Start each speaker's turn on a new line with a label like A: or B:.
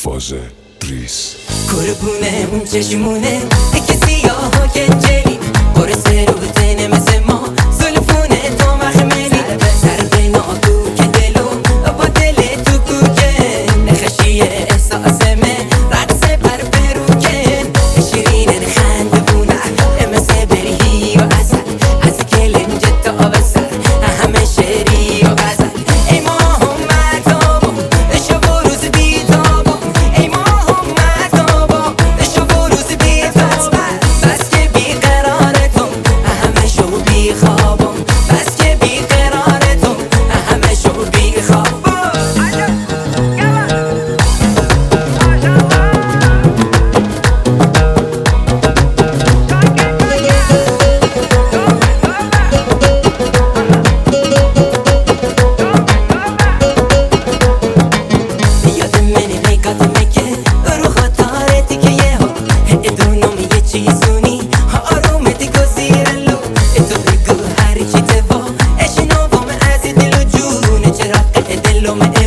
A: فاز ریس
B: قربونه اون چشمونه که سیاه و کنجلی برسه رو تنه مثل ما زلفونه تو مخملی سر بینا تو که دلو با دل تو کوکن نخشی احساسمه رقص پر پروکن شیرین خندبونه مثل برهی و اصل از کلنج تا بسر همه شعری و غزل ای ماه مهتابم شب و روز بیتابم ای ماه مهتابم شب و روز بیتابم بس که بیقرارتم همه شو بیخوابم بس که بیقرارتم همه شو بیخوابم Lo me